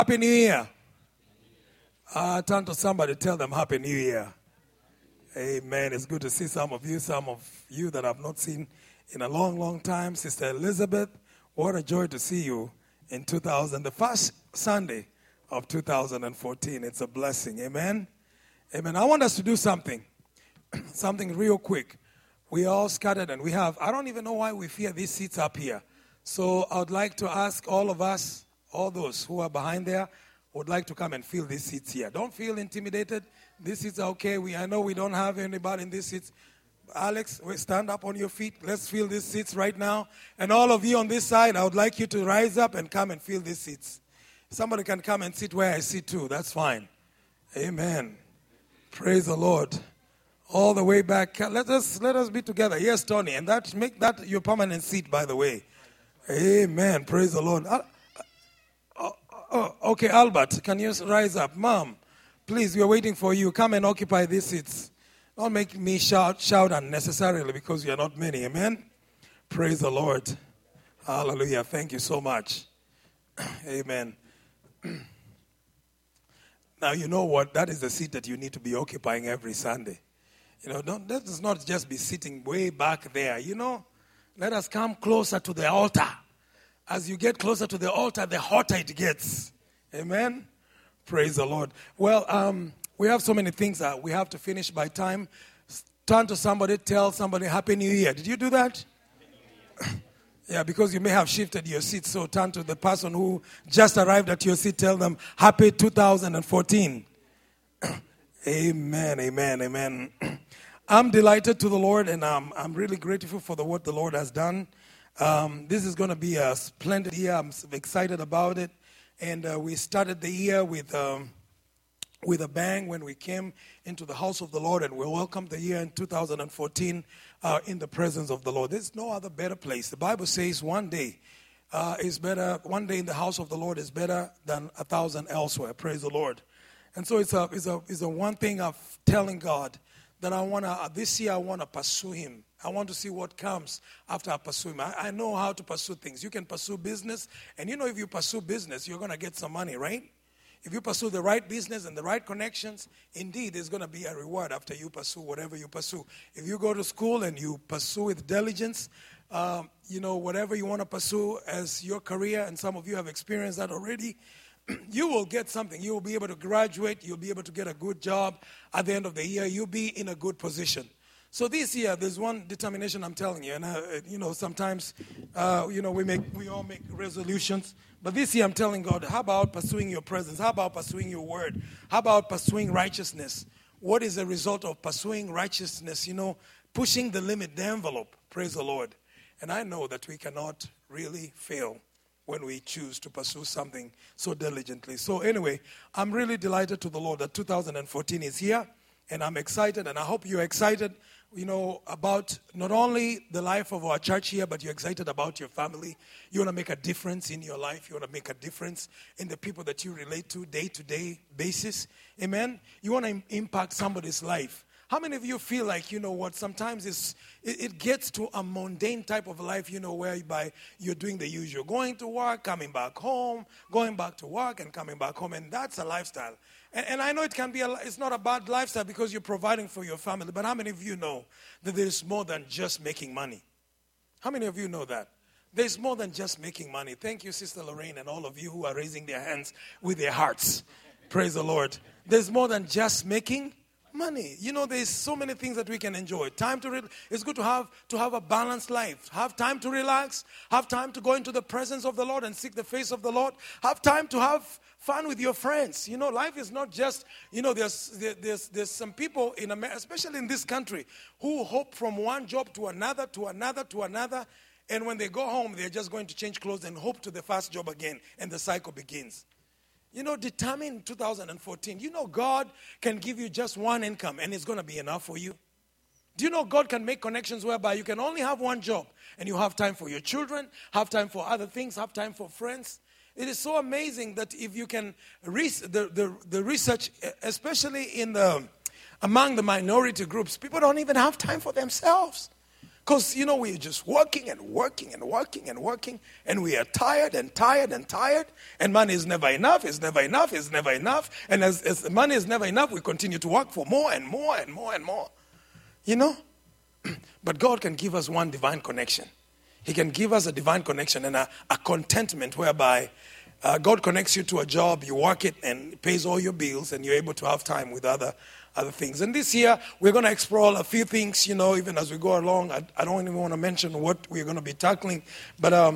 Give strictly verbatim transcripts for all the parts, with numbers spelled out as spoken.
Happy New Year. Uh, turn to somebody, tell them Happy New Year. Amen. It's good to see some of you, some of you that I've not seen in a long, long time. Sister Elizabeth, what a joy to see you in two thousand, the first Sunday of two thousand fourteen. It's a blessing. Amen. Amen. I want us to do something, something real quick. We all scattered and we have, I don't even know why we fear these seats up here. So I would like to ask all of us, all those who are behind there, would like to come and fill these seats here. Don't feel intimidated. These seats are okay. We, I know we don't have anybody in these seats. Alex, we stand up on your feet. Let's fill these seats right now. And all of you on this side, I would like you to rise up and come and fill these seats. Somebody can come and sit where I sit too. That's fine. Amen. Praise the Lord. All the way back. Let us let us be together. Yes, Tony. And that make that your permanent seat, by the way. Amen. Praise the Lord. Uh, uh, uh, okay, Albert, can you rise up? Mom, please, we are waiting for you. Come and occupy these seats. Don't make me shout, shout unnecessarily because we are not many. Amen. Praise the Lord. Hallelujah. Thank you so much. Amen. Now, you know what? That is the seat that you need to be occupying every Sunday. You know, don't, let us not just be sitting way back there. You know, let us come closer to the altar. As you get closer to the altar, the hotter it gets. Amen. Praise the Lord. Well, um, we have so many things that we have to finish by time. Turn to somebody, tell somebody Happy New Year. Did you do that? Yeah, because you may have shifted your seat. So turn to the person who just arrived at your seat. Tell them Happy two thousand fourteen. Amen, amen, amen. I'm delighted to the Lord, and um, I'm really grateful for the what the Lord has done. Um, this is going to be a splendid year. I'm excited about it. And uh, we started the year with um, with a bang when we came into the house of the Lord, and we welcomed the year in two thousand fourteen uh, in the presence of the Lord. There's no other better place. The Bible says one day uh, is better. One day in the house of the Lord is better than a thousand elsewhere. Praise the Lord. And so it's a it's a it's a one thing of telling God that I want to, uh, this year I want to pursue Him. I want to see what comes after I pursue Him. I, I know how to pursue things. You can pursue business, and you know if you pursue business, you're going to get some money, right? If you pursue the right business and the right connections, indeed, there's going to be a reward after you pursue whatever you pursue. If you go to school and you pursue with diligence, um, you know, whatever you want to pursue as your career, and some of you have experienced that already, you will get something. You will be able to graduate. You'll be able to get a good job at the end of the year. You'll be in a good position. So this year, there's one determination I'm telling you. And, uh, you know, sometimes, uh, you know, we make we all make resolutions. But this year, I'm telling God, how about pursuing your presence? How about pursuing your word? How about pursuing righteousness? What is the result of pursuing righteousness? You know, pushing the limit, the envelope. Praise the Lord. And I know that we cannot really fail when we choose to pursue something so diligently. So anyway, I'm really delighted to the Lord that two thousand fourteen is here, and I'm excited, and I hope you're excited, you know, about not only the life of our church here, but you're excited about your family. You want to make a difference in your life. You want to make a difference in the people that you relate to day-to-day basis. Amen? You want to impact somebody's life. How many of you feel like, you know what, sometimes it's, it, it gets to a mundane type of life, you know, whereby you're doing the usual. Going to work, coming back home, going back to work and coming back home. And that's a lifestyle. And, and I know it can be, a, it's not a bad lifestyle because you're providing for your family. But how many of you know that there's more than just making money? How many of you know that? There's more than just making money. Thank you, Sister Lorraine, and all of you who are raising their hands with their hearts. Praise the Lord. There's more than just making money. You know, there's so many things that we can enjoy. Time to re- it's good to have to have a balanced life. Have time to relax. Have time to go into the presence of the Lord and seek the face of the Lord. Have time to have fun with your friends. You know, life is not just, you know, there's there, there's there's some people in America, especially in this country, who hope from one job to another, to another, to another, and when they go home, they're just going to change clothes and hope to the first job again, and the cycle begins. You know, determine two thousand fourteen. You know, God can give you just one income and it's going to be enough for you. Do you know God can make connections whereby you can only have one job and you have time for your children, have time for other things, have time for friends? It is so amazing that if you can, res- the, the, the research, especially in the among the minority groups, people don't even have time for themselves. Because, you know, we're just working and working and working and working, and we are tired and tired and tired, and money is never enough, it's never enough, it's never enough. And as, as the money is never enough, we continue to work for more and more and more and more. You know? But God can give us one divine connection. He can give us a divine connection and a, a contentment whereby uh, God connects you to a job, you work it, and it pays all your bills, and you're able to have time with other other things. And this year, we're going to explore a few things, you know, even as we go along. I, I don't even want to mention what we're going to be tackling, but um,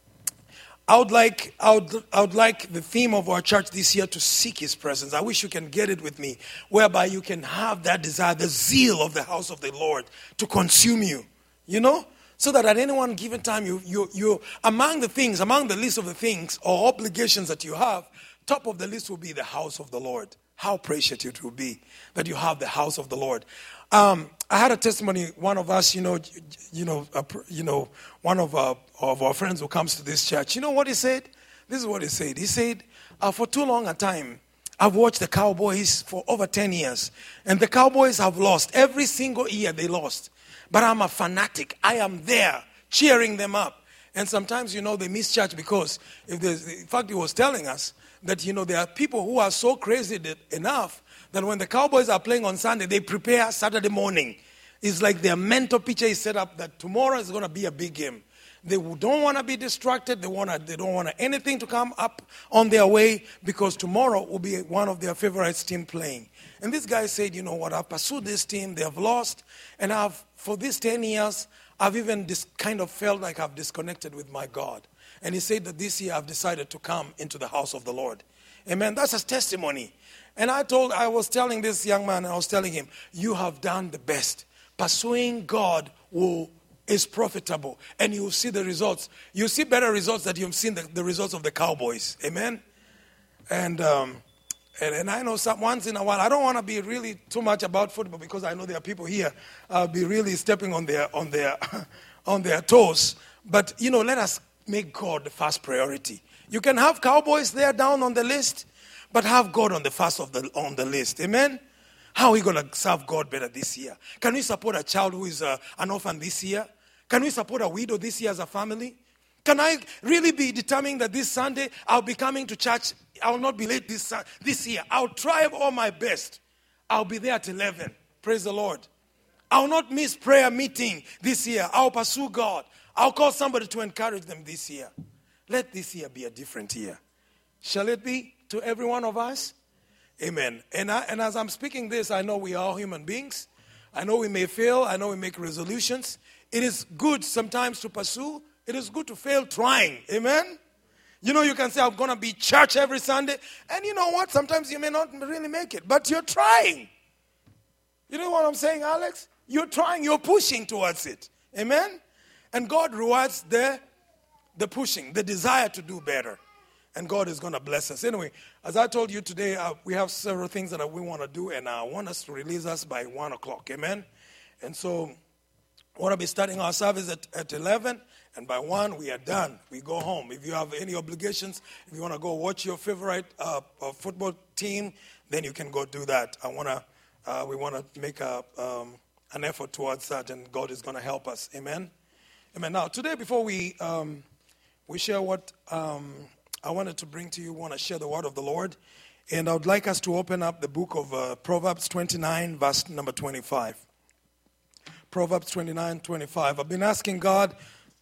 I would like I would, I would like the theme of our church this year to seek His presence. I wish you can get it with me, whereby you can have that desire, the zeal of the house of the Lord to consume you, you know, so that at any one given time, you you you among the things, among the list of the things or obligations that you have, top of the list will be the house of the Lord. How precious it will be that you have the house of the Lord. Um, I had a testimony. One of us, you know, you know, uh, you know, one of our, of our friends who comes to this church. You know what he said? This is what he said. He said, uh, "For too long a time, I've watched the Cowboys for over ten years, and the Cowboys have lost every single year. They lost, but I'm a fanatic. I am there cheering them up. And sometimes, you know, they miss church because if there's, in fact, he was telling us." That, you know, there are people who are so crazy that enough that when the Cowboys are playing on Sunday, they prepare Saturday morning. It's like their mental picture is set up that tomorrow is going to be a big game. They don't want to be distracted. They want to, they don't want anything to come up on their way because tomorrow will be one of their favorite team playing. And this guy said, you know what, I've pursued this team. They have lost. And I've, for these ten years, I've even dis- kind of felt like I've disconnected with my God. And he said that this year I've decided to come into the house of the Lord. Amen. That's his testimony. And I told, I was telling this young man, I was telling him, you have done the best. Pursuing God will, is profitable. And you will see the results. You see better results than you've seen the, the results of the Cowboys. Amen. And, um, and and I know some, once in a while, I don't want to be really too much about football because I know there are people here uh, be really stepping on their on their on their toes. But you know, let us make God the first priority. You can have Cowboys there down on the list, but have God on the first of the on the list. Amen. How are we going to serve God better this year? Can we support a child who is uh, an orphan this year? Can we support a widow this year as a family? Can I really be determined that this Sunday I'll be coming to church? I'll not be late this this year. I'll try all my best. I'll be there at eleven. Praise the Lord. I'll not miss prayer meeting this year. I'll pursue God. I'll call somebody to encourage them this year. Let this year be a different year. Shall it be to every one of us? Amen. And, I, and as I'm speaking this, I know we are all human beings. I know we may fail. I know we make resolutions. It is good sometimes to pursue. It is good to fail trying. Amen. You know, you can say, I'm going to be church every Sunday. And you know what? Sometimes you may not really make it. But you're trying. You know what I'm saying, Alex? You're trying. You're pushing towards it. Amen. And God rewards the, the pushing, the desire to do better. And God is going to bless us. Anyway, as I told you today, uh, we have several things that we want to do. And I want us to release us by one o'clock. Amen. And so I want to be starting our service at, at eleven. And by one, we are done. We go home. If you have any obligations, if you want to go watch your favorite uh, uh, football team, then you can go do that. I want to. Uh, we want to make a, um, an effort towards that, and God is going to help us. Amen. Amen. Now, today, before we um, we share what um, I wanted to bring to you, I want to share the word of the Lord, and I would like us to open up the book of uh, Proverbs twenty-nine, verse number twenty-five. Proverbs twenty-nine, twenty-five. I've been asking God,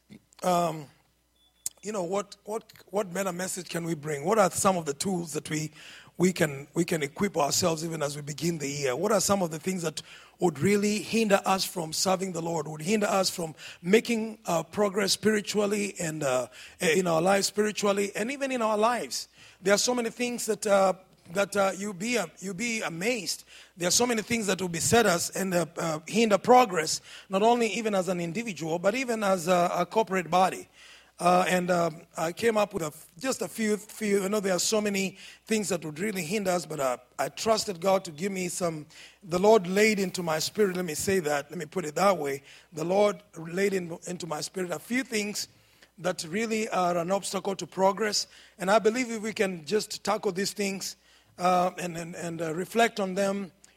um, you know, what what what better message can we bring? What are some of the tools that we we can we can equip ourselves even as we begin the year? What are some of the things that would really hinder us from serving the Lord, would hinder us from making uh, progress spiritually and uh, in our lives spiritually and even in our lives? There are so many things that uh, that uh, you be uh, you be amazed. There are so many things that will beset us and uh, uh, hinder progress, not only even as an individual, but even as a, a corporate body. Uh, and um, I came up with a, just a few, few, I know there are so many things that would really hinder us, but uh, I trusted God to give me some, the Lord laid into my spirit, let me say that, let me put it that way, the Lord laid in, into my spirit a few things that really are an obstacle to progress, and I believe if we can just tackle these things uh, and, and, and uh, reflect on them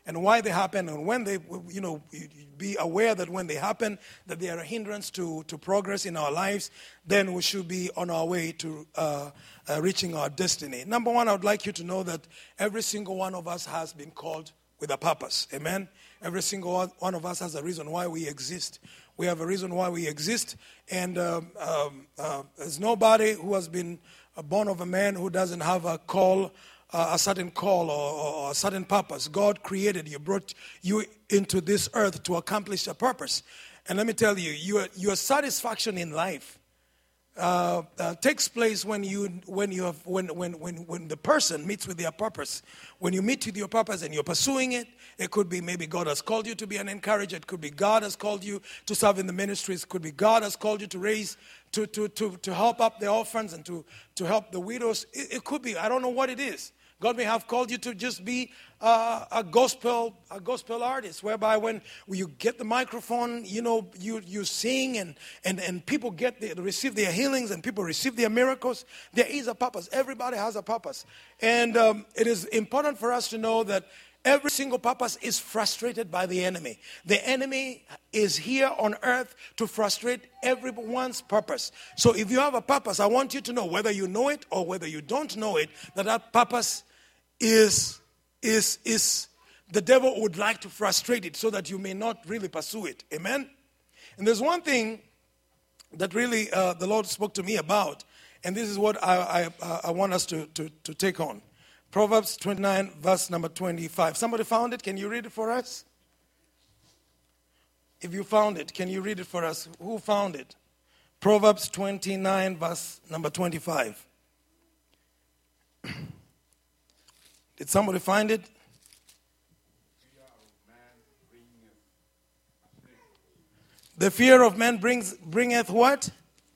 and why they happen, and when they, you know, be aware that when they happen, that they are a hindrance to, to progress in our lives, then we should be on our way to uh, uh, reaching our destiny. Number one, I would like you to know that every single one of us has been called with a purpose. Amen? Every single one of us has a reason why we exist. We have a reason why we exist, and um, um, uh, there's nobody who has been born of a man who doesn't have a call, uh, a certain call or, or a certain purpose. God created you, brought you into this earth to accomplish a purpose. And let me tell you, your, your satisfaction in life Uh, uh, takes place when you when you have when when when when the person meets with their purpose. When you meet with your purpose and you're pursuing it, it could be maybe God has called you to be an encourager. It could be God has called you to serve in the ministries. It could be God has called you to raise to to to to help up the orphans and to to help the widows. It, it could be, I don't know what it is. God may have called you to just be uh, a gospel a gospel artist, whereby when you get the microphone, you know, you you sing and and, and people get the, receive their healings and people receive their miracles. There is a purpose. Everybody has a purpose. And um, it is important for us to know that every single purpose is frustrated by the enemy. The enemy is here on earth to frustrate everyone's purpose. So if you have a purpose, I want you to know, whether you know it or whether you don't know it, that that purpose is, is, is the devil would like to frustrate it so that you may not really pursue it. Amen? And there's one thing that really uh, the Lord spoke to me about, and this is what I, I, uh, I want us to, to, to take on. Proverbs twenty-nine, verse number twenty-five. Somebody found it? Can you read it for us? If you found it, can you read it for us? Who found it? Proverbs twenty-nine, verse number twenty-five. Did somebody find it? The fear of man brings bringeth what?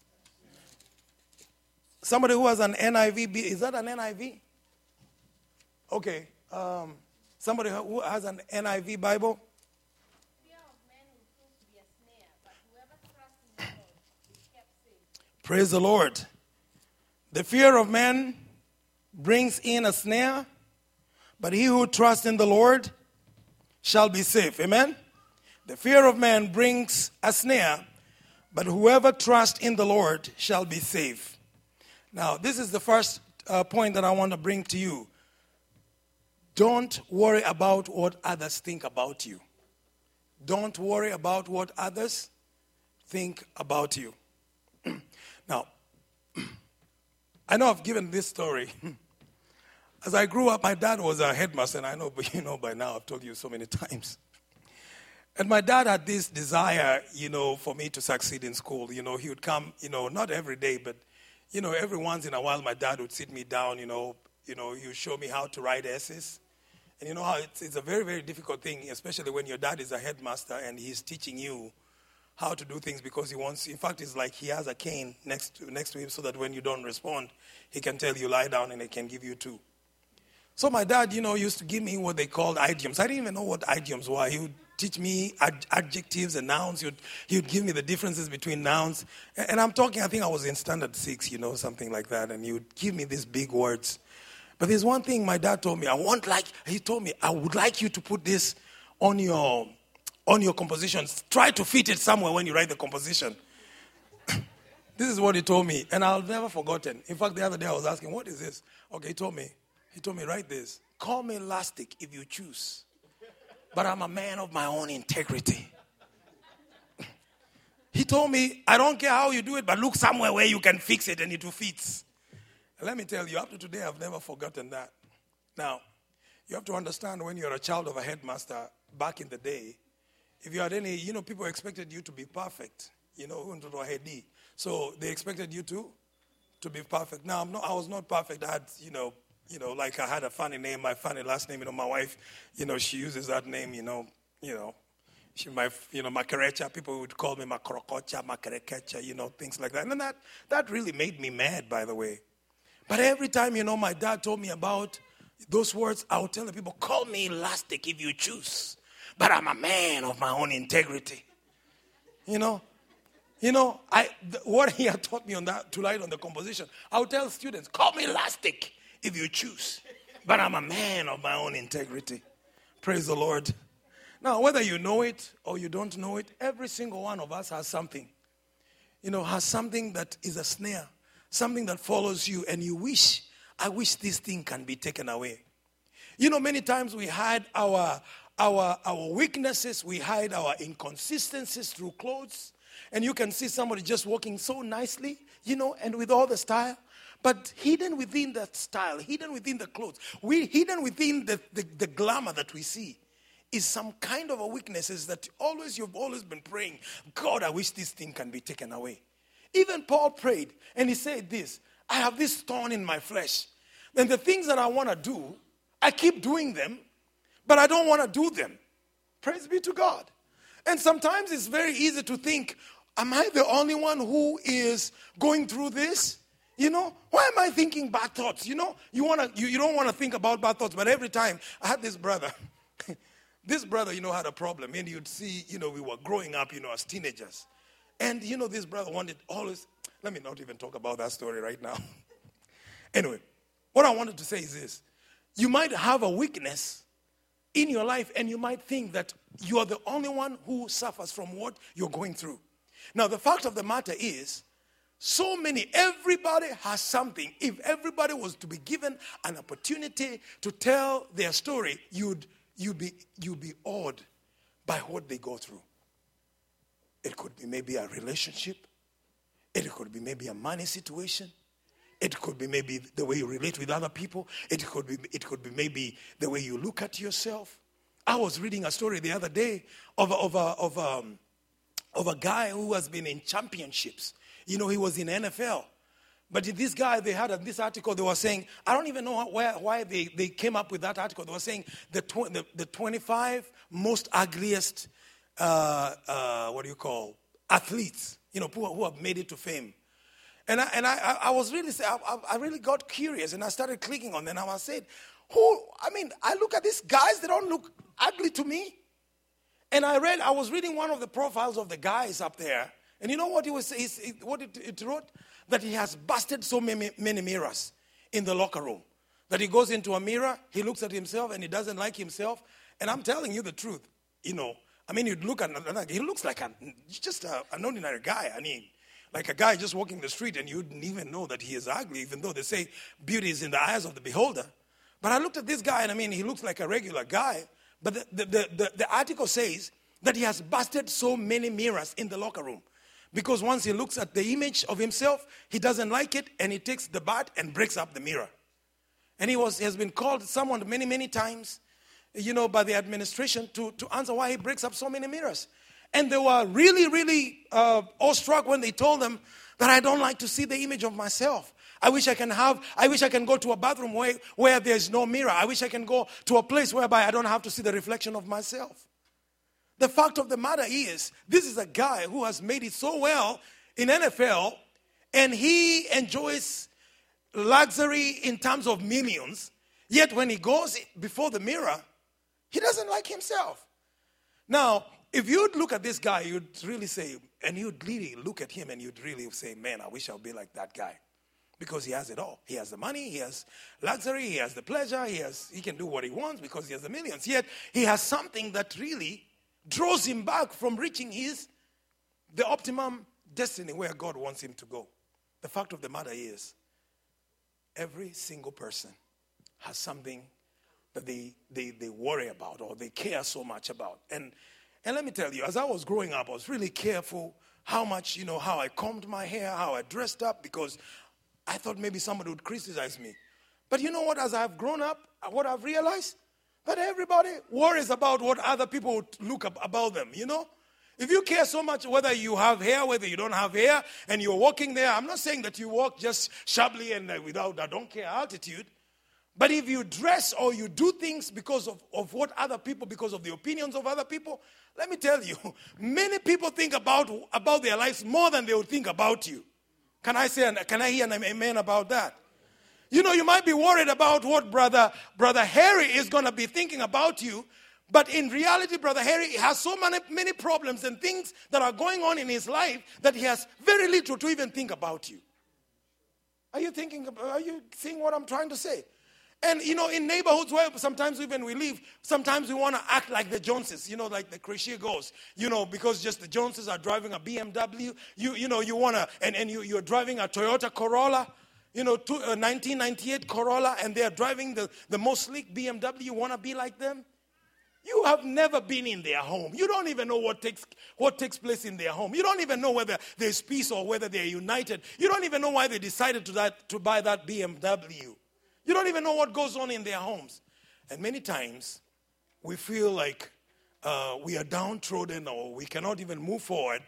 Somebody who has an N I V. Is that an N I V? Okay. Um, somebody who has an N I V Bible? Fear of man will prove to be a snare, but whoever trusts in the Lord is kept safe. Praise the Lord. The fear of man brings in a snare, but he who trusts in the Lord shall be safe. Amen? The fear of man brings a snare, but whoever trusts in the Lord shall be safe. Now, this is the first uh, point that I want to bring to you. Don't worry about what others think about you. Don't worry about what others think about you. Now, I know I've given this story. As I grew up, my dad was a headmaster, and I know, but you know by now, I've told you so many times. And my dad had this desire, you know, for me to succeed in school. You know, he would come, you know, not every day, but, you know, every once in a while, my dad would sit me down, you know, you know, he would show me how to write essays. And you know how it's, it's a very, very difficult thing, especially when your dad is a headmaster and he's teaching you how to do things because he wants, in fact, it's like he has a cane next to, next to him so that when you don't respond, he can tell you lie down and he can give you two. So my dad, you know, used to give me what they called idioms. I didn't even know what idioms were. He would teach me ad- adjectives and nouns. He would, he would give me the differences between nouns. And, and I'm talking, I think I was in standard six, you know, something like that. And he would give me these big words. But there's one thing my dad told me. I want like, he told me, I would like you to put this on your, on your compositions. Try to fit it somewhere when you write the composition. This is what he told me. And I'll never forgotten. In fact, the other day I was asking, what is this? Okay, he told me. He told me, write this. Call me elastic if you choose. But I'm a man of my own integrity. He told me, I don't care how you do it, but look somewhere where you can fix it and it will fit. And let me tell you, up to today, I've never forgotten that. Now, you have to understand when you're a child of a headmaster, back in the day, if you had any, you know, people expected you to be perfect. You know, so they expected you to, to be perfect. Now, I'm not, I was not perfect. I had, you know, You know, like I had a funny name, my funny last name. You know, my wife, you know, she uses that name. You know, you know, she my, you know, Makarecha. People would call me Makrokocha, Makarekecha. You know, things like that. And then that that really made me mad, by the way. But every time, you know, my dad told me about those words, I would tell the people, call me elastic if you choose, but I'm a man of my own integrity. You know, you know, I th- what he had taught me on that to write on the composition, I would tell students, call me elastic if you choose, but I'm a man of my own integrity. Praise the Lord. Now, whether you know it or you don't know it, every single one of us has something. You know, has something that is a snare, something that follows you, and you wish, I wish this thing can be taken away. You know, many times we hide our, our, our weaknesses, we hide our inconsistencies through clothes, and you can see somebody just walking so nicely, you know, and with all the style. But hidden within that style, hidden within the clothes, we hidden within the, the, the glamour that we see is some kind of a weaknesses that always you've always been praying, God, I wish this thing can be taken away. Even Paul prayed and he said this, I have this thorn in my flesh. And the things that I want to do, I keep doing them, but I don't want to do them. Praise be to God. And sometimes it's very easy to think, am I the only one who is going through this? You know, why am I thinking bad thoughts? You know, you want to, you, you don't want to think about bad thoughts, but every time I had this brother, this brother, you know, had a problem. And you'd see, you know, we were growing up, you know, as teenagers. And, you know, this brother wanted always, let me not even talk about that story right now. Anyway, what I wanted to say is this. You might have a weakness in your life and you might think that you are the only one who suffers from what you're going through. Now, the fact of the matter is, so many, everybody has something. If everybody was to be given an opportunity to tell their story, you'd You'd be, you'd be awed by what they go through. It could be maybe a relationship. It could be maybe a money situation. It could be maybe the way you relate with other people. It could be, it could be maybe the way you look at yourself. I was reading a story the other day of a, of a, of a, of a guy who has been in championships. You know, he was in N F L. But this guy, they had a, this article, they were saying, I don't even know where, why they, they came up with that article. They were saying the, tw- the, the twenty-five most ugliest, uh, uh, what do you call, athletes, you know, who, who have made it to fame. And I, and I, I was really, I, I really got curious and I started clicking on them and I said, who, I mean, I look at these guys, they don't look ugly to me. And I read, I was reading one of the profiles of the guys up there. And you know what he was saying, what it, it wrote? That he has busted so many, many mirrors in the locker room. That he goes into a mirror, he looks at himself and he doesn't like himself. And I'm telling you the truth, you know. I mean, you'd look at another, he looks like a, just a, an ordinary guy. I mean, like a guy just walking the street and you wouldn't even know that he is ugly, even though they say beauty is in the eyes of the beholder. But I looked at this guy and I mean, he looks like a regular guy. But the, the, the, the, the article says that he has busted so many mirrors in the locker room. Because once he looks at the image of himself, he doesn't like it, and he takes the bat and breaks up the mirror. And he was he has been called someone many, many times, you know, by the administration to, to answer why he breaks up so many mirrors. And they were really, really uh, awestruck when they told them that I don't like to see the image of myself. I wish I can have, I wish I can go to a bathroom where, where there's no mirror. I wish I can go to a place whereby I don't have to see the reflection of myself. The fact of the matter is, this is a guy who has made it so well in N F L, and he enjoys luxury in terms of millions, yet when he goes before the mirror, he doesn't like himself. Now, if you'd look at this guy, you'd really say, and you'd really look at him and you'd really say, man, I wish I would be like that guy. Because he has it all. He has the money, he has luxury, he has the pleasure, he has he can do what he wants because he has the millions. Yet, he has something that really draws him back from reaching his, the optimum destiny where God wants him to go. The fact of the matter is, every single person has something that they, they, they worry about or they care so much about. And, and let me tell you, as I was growing up, I was really careful how much, you know, how I combed my hair, how I dressed up, because I thought maybe somebody would criticize me. But you know what, as I've grown up, what I've realized? That everybody worries about what other people would look up about them, you know? If you care so much whether you have hair, whether you don't have hair, and you're walking there, I'm not saying that you walk just shabbily and without a don't care attitude. But if you dress or you do things because of, of what other people, because of the opinions of other people, let me tell you, many people think about, about their lives more than they would think about you. Can I say, can I hear an amen about that? You know, you might be worried about what brother, brother Harry is going to be thinking about you. But in reality, Brother Harry has so many, many problems and things that are going on in his life that he has very little to even think about you. Are you thinking, are you seeing what I'm trying to say? And, you know, in neighborhoods where sometimes even we live, sometimes we want to act like the Joneses, you know, like the cliche goes, you know, because just the Joneses are driving a B M W, you you know, you want to, and, and you, you're driving a Toyota Corolla, you know, to, uh, nineteen ninety-eight Corolla, and they're driving the, the most sleek B M W, you want to be like them? You have never been in their home. You don't even know what takes what takes place in their home. You don't even know whether there's peace or whether they're united. You don't even know why they decided to, that, to buy that B M W. You don't even know what goes on in their homes. And many times, we feel like uh, we are downtrodden or we cannot even move forward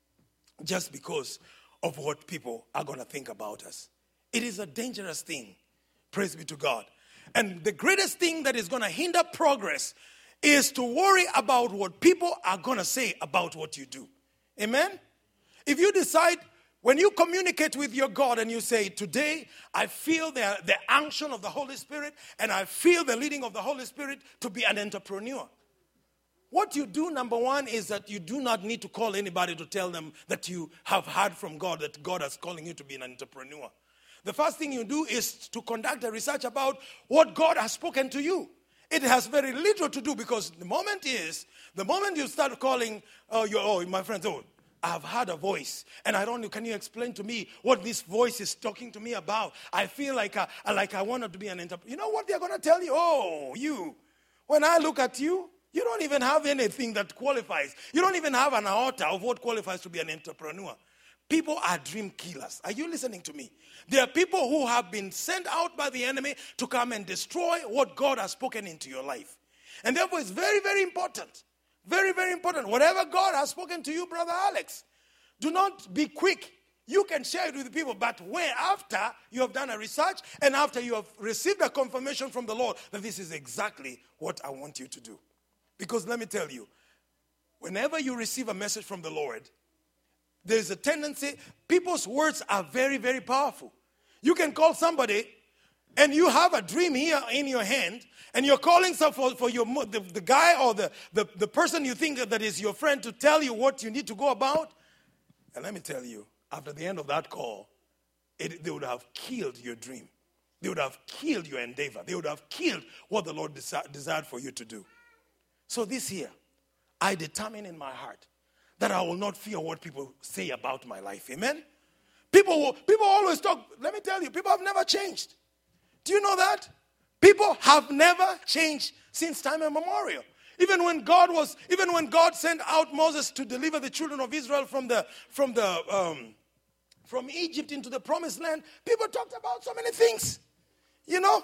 just because of what people are going to think about us. It is a dangerous thing. Praise be to God. And the greatest thing that is going to hinder progress is to worry about what people are going to say about what you do. Amen? If you decide, when you communicate with your God and you say, today I feel the, the unction of the Holy Spirit and I feel the leading of the Holy Spirit to be an entrepreneur. What you do, number one, is that you do not need to call anybody to tell them that you have heard from God, that God is calling you to be an entrepreneur. The first thing you do is to conduct a research about what God has spoken to you. It has very little to do, because the moment is, the moment you start calling, oh, your, oh my friends, oh, I have heard a voice, and I don't know, can you explain to me what this voice is talking to me about? I feel like I, like I wanted to be an entrepreneur. You know what they're going to tell you? Oh, you, when I look at you, you don't even have anything that qualifies. You don't even have an iota of what qualifies to be an entrepreneur. People are dream killers. Are you listening to me? There are people who have been sent out by the enemy to come and destroy what God has spoken into your life. And therefore, it's very, very important. Very, very important. Whatever God has spoken to you, Brother Alex, do not be quick. You can share it with people, but when after you have done a research and after you have received a confirmation from the Lord that this is exactly what I want you to do. Because let me tell you, whenever you receive a message from the Lord, there's a tendency, people's words are very, very powerful. You can call somebody and you have a dream here in your hand and you're calling some for, for your, the, the guy or the, the, the person you think that is your friend to tell you what you need to go about. And let me tell you, after the end of that call, it, they would have killed your dream. They would have killed your endeavor. They would have killed what the Lord desi- desired for you to do. So this year, I determine in my heart that I will not fear what people say about my life. Amen? People will, people always talk. Let me tell you, people have never changed. Do you know that? People have never changed since time immemorial. Even when God was, even when God sent out Moses to deliver the children of Israel from the from the um, from Egypt into the promised land, people talked about so many things. You know?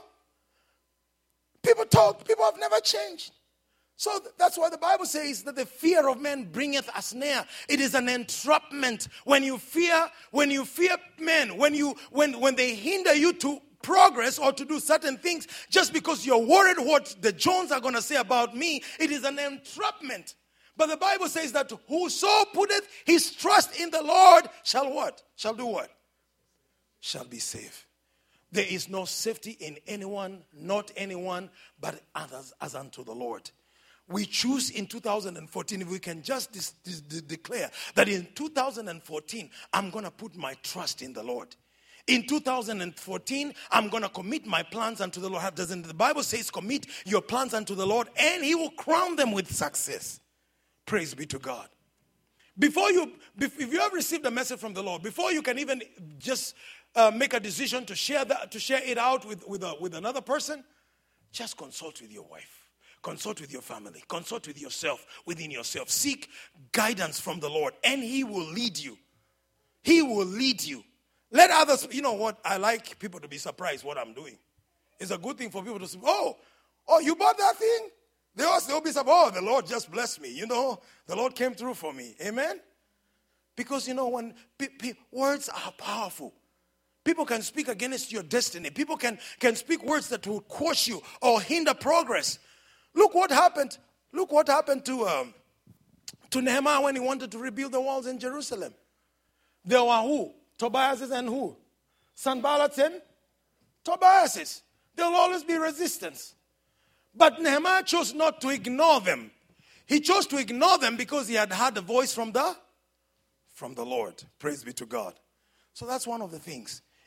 People talk, people have never changed. So that's why the Bible says that the fear of men bringeth a snare. It is an entrapment. When you fear, when you fear men, when you when when they hinder you to progress or to do certain things just because you're worried what the Jones are going to say about me, it is an entrapment. But the Bible says that whoso putteth his trust in the Lord shall what? Shall do what? Shall be safe. There is no safety in anyone, not anyone, but others as unto the Lord. We choose in two thousand fourteen, if we can just dis- dis- dis- declare that in two thousand fourteen, I'm going to put my trust in the Lord. In two thousand fourteen, I'm going to commit my plans unto the Lord. Doesn't the Bible says commit your plans unto the Lord and he will crown them with success. Praise be to God. Before you, if you have received a message from the Lord, before you can even just uh, make a decision to share that, to share it out with, with, a, with another person, just consult with your wife. Consult with your family. Consult with yourself, within yourself. Seek guidance from the Lord, and he will lead you. He will lead you. Let others, you know what, I like people to be surprised what I'm doing. It's a good thing for people to say, oh, oh, you bought that thing? They also, they'll be surprised, oh, the Lord just blessed me. You know, the Lord came through for me. Amen? Because, you know, when pe- pe- words are powerful. People can speak against your destiny. People can, can speak words that will quash you or hinder progress. Look what happened. Look what happened to um, to Nehemiah when he wanted to rebuild the walls in Jerusalem. There were who? Tobias and who? Sanballat and Tobias. There will always be resistance. But Nehemiah chose not to ignore them. He chose to ignore them because he had heard a voice from the from the Lord. Praise be to God. So that's one of the things.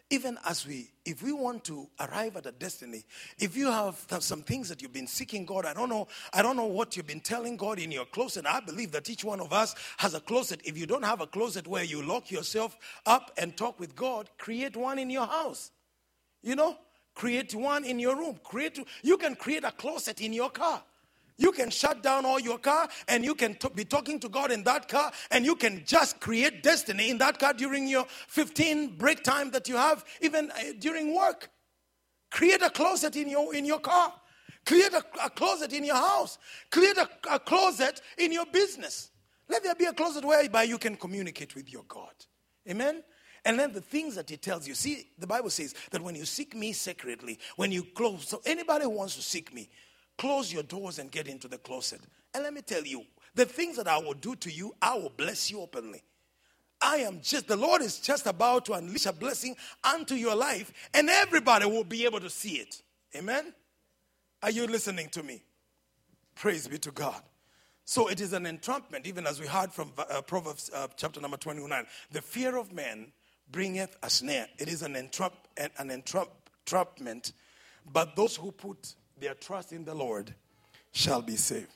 even as we, if we want to arrive at a destiny, if you have some things that you've been seeking God, I don't know, I don't know what you've been telling God in your closet. I believe that each one of us has a closet. If you don't have a closet where you lock yourself up and talk with God, create one in your house. You know, create one in your room. Create. You can create a closet in your car. You can shut down all your car and you can t- be talking to God in that car, and you can just create destiny in that car during your fifteen break time that you have, even uh, during work. Create a closet in your in your car. Create a, a closet in your house. Create a, a closet in your business. Let there be a closet whereby you can communicate with your God. Amen? And then the things that he tells you. See, the Bible says that when you seek me secretly, when you close, so anybody who wants to seek me, close your doors and get into the closet. And let me tell you, the things that I will do to you, I will bless you openly. I am just, the Lord is just about to unleash a blessing unto your life, and everybody will be able to see it. Amen? Are you listening to me? Praise be to God. So it is an entrapment, even as we heard from uh, Proverbs uh, chapter number twenty-nine. The fear of man bringeth a snare. It is an, entrap, an, an entrap, entrapment, but those who put their trust in the Lord shall be saved.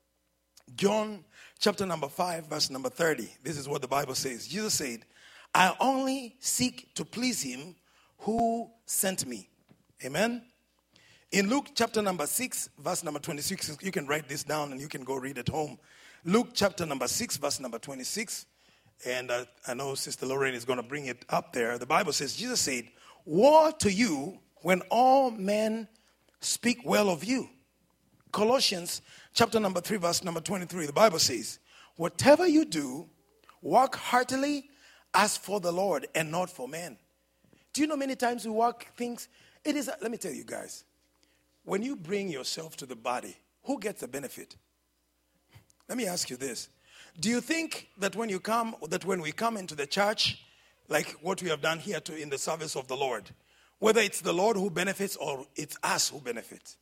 John chapter number five, verse number thirty. This is what the Bible says. Jesus said, I only seek to please him who sent me. Amen. In Luke chapter number six, verse number twenty-six, you can write this down and you can go read at home. Luke chapter number six, verse number twenty-six. And uh, I know Sister Lorraine is going to bring it up there. The Bible says, Jesus said, woe to you when all men speak well of you. Colossians chapter number three, verse number twenty-three. The Bible says, whatever you do, work heartily as for the Lord and not for men. Do you know many times we work things? It is, let me tell you guys, when you bring yourself to the body, who gets the benefit? Let me ask you this. Do you think that when you come, that when we come into the church, like what we have done here to, in the service of the Lord, whether it's the Lord who benefits or it's us who benefits?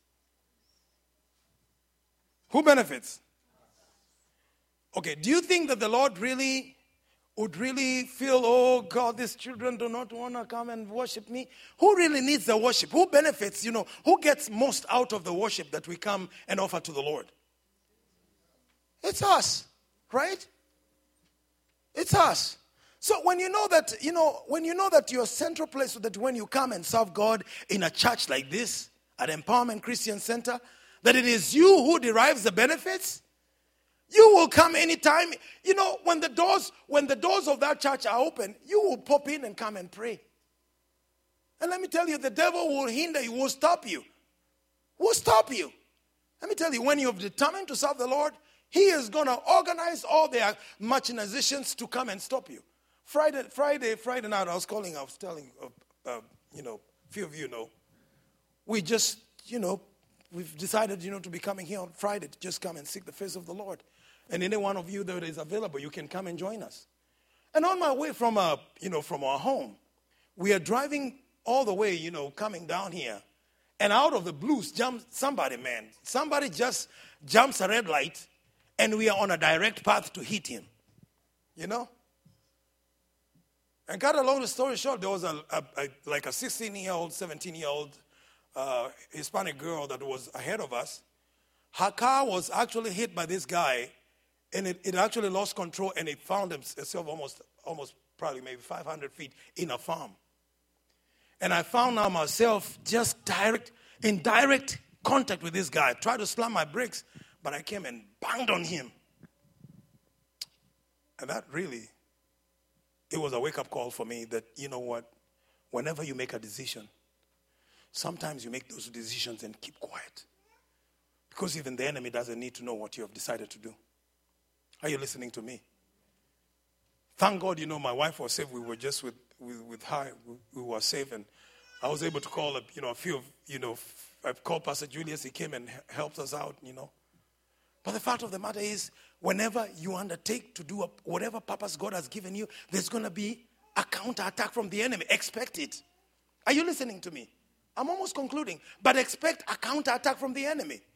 Who benefits? Okay, do you think that the Lord really would really feel, oh God, these children do not want to come and worship me? Who really needs the worship? Who benefits, you know, who gets most out of the worship that we come and offer to the Lord? It's us, right? It's us. So when you know that, you know, when you know that your central place, so that when you come and serve God in a church like this, at Empowerment Christian Center, that it is you who derives the benefits, you will come anytime. You know, when the doors, when the doors of that church are open, you will pop in and come and pray. And let me tell you, the devil will hinder you, will stop you. Will stop you. Let me tell you, when you've determined to serve the Lord, he is going to organize all their machinations to come and stop you. Friday, Friday, Friday night, I was calling, I was telling, uh, uh, you know, a few of you know, we just, you know, we've decided, you know, to be coming here on Friday to just come and seek the face of the Lord. And any one of you that is available, you can come and join us. And on my way from, uh, you know, from our home, we are driving all the way, you know, coming down here. And out of the blues, jumps somebody, man. Somebody just jumps a red light, and we are on a direct path to hit him. You know? And cut a long story short, there was a, a, a like a sixteen-year-old, seventeen-year-old uh, Hispanic girl that was ahead of us. Her car was actually hit by this guy, and it, it actually lost control, and it found itself almost, almost probably maybe five hundred feet in a farm. And I found out myself just direct, in direct contact with this guy. I tried to slam my brakes, but I came and banged on him. And that really, it was a wake-up call for me that, you know what, whenever you make a decision, sometimes you make those decisions and keep quiet. Because even the enemy doesn't need to know what you have decided to do. Are you listening to me? Thank God, you know, my wife was safe. We were just with, with, with her. We, we were safe. And I was able to call, a, you know, a few of, you know, I've called Pastor Julius. He came and helped us out, you know. But the fact of the matter is, whenever you undertake to do a, whatever purpose God has given you, there's going to be a counterattack from the enemy. Expect it. Are you listening to me? I'm almost concluding. But expect a counterattack from the enemy.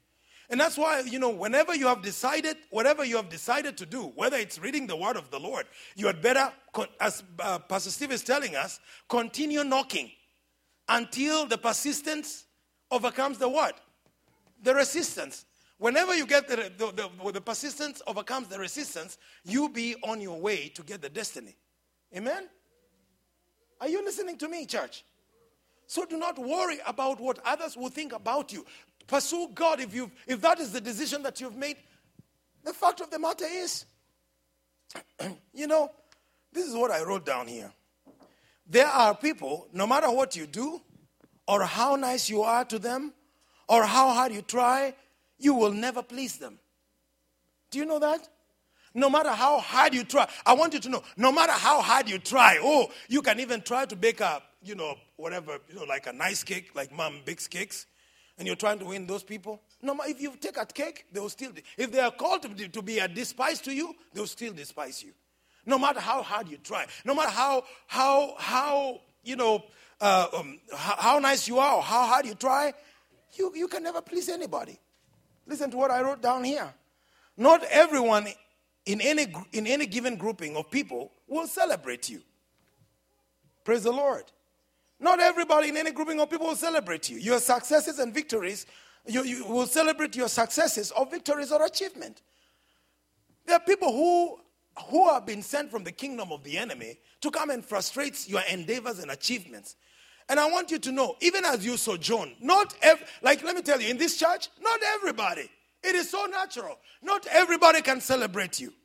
And that's why, you know, whenever you have decided, whatever you have decided to do, whether it's reading the word of the Lord, you had better, as uh, Pastor Steve is telling us, continue knocking until the persistence overcomes the what? The resistance. Whenever you get the, the, the, the persistence overcomes the resistance, you be on your way to get the destiny. Amen? Are you listening to me, church? So do not worry about what others will think about you. Pursue God. If you if that is the decision that you've made, the fact of the matter is, you know, this is what I wrote down here. There are people, no matter what you do, or how nice you are to them, or how hard you try, you will never please them. Do you know that? No matter how hard you try, I want you to know, no matter how hard you try, oh, you can even try to bake a, you know, whatever, you know, like a nice cake, like mom bakes cakes, and you're trying to win those people. No matter if you take a cake, they will still, if they are called to be, to be a despise to you, they will still despise you. No matter how hard you try, no matter how, how, how, you know, uh, um, how, how nice you are, or how hard you try, you, you can never please anybody. Listen to what I wrote down here. Not everyone in any, in any given grouping of people will celebrate you. Praise the Lord. Not everybody in any grouping of people will celebrate you. Your successes and victories, you, you will celebrate your successes or victories or achievement. There are people who, who have been sent from the kingdom of the enemy to come and frustrate your endeavors and achievements. And I want you to know, even as you sojourn, not ev- like let me tell you, in this church, not everybody. It is so natural. Not everybody can celebrate you.